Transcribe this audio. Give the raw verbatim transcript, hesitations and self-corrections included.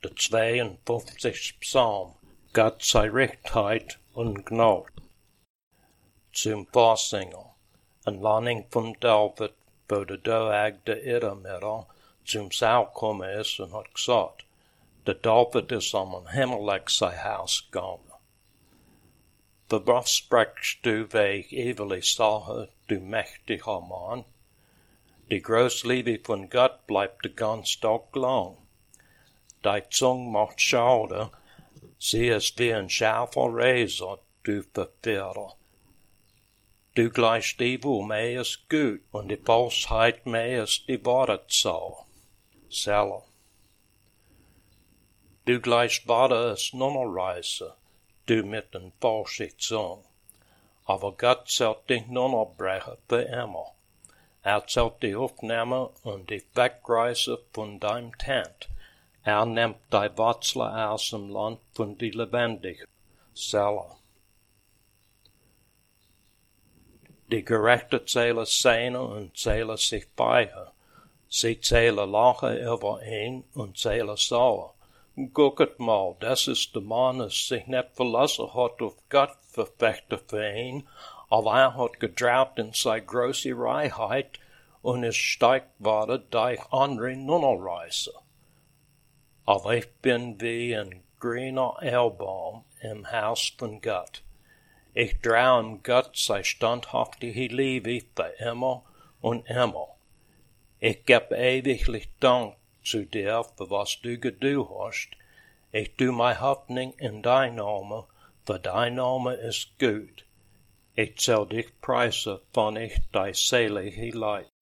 der zweiundfünfzigste Psalm, Gott sei Rechtheit und Gnade. Zum Vorsänger, een landing von David, wo de doagde Iddermiddag zum Saul komme is en had gesagt, de David is om een hemelijk zijn huis gegaan. Wat sprekst du weg eeuwige Sache, du mächtiger Mann? Die Großliebe von Gott bleibt de ganz Tag lang. Die Zunge macht Schade, sie ist wie ein scharfer Razor, du Verführer. Du gleichst Evil mehr ist gut, und die Falschheit mehr ist die Wortzahl. Seller. Du gleichst Worte ist Nonnerreise, du mit den falschen Zungen. Aber Gott zählt dich Nonnerbrecher für immer. Er zählt die Aufnahme und die Wegreise von deinem Tent. Er nimmt die Wurzeln aus dem Land von die Lebendigen. Seller. Die gerechte zählen Szene und zählen sich beide. Sie zählen Lachen über ihn und zählen Sauer. Gucket mal, das ist der Mann, der sich nicht verlassen hat auf Gott, verfechte für ihn, aber er hat getraut in seine große Reichheit und ist stark geworden durch andere Nonnerreise. Aber ich bin wie ein grüner Erlbaum im Haus von Gott. Ich trau ihm Gott sei standhaftige Liebe für immer und immer. Ich geb ewiglich Dank zu dir für was du gedu hast. Ich tu meine Hoffnung in dein Name, für dein Name ist gut. Ich zähl dich preise von ich dein selige Leid.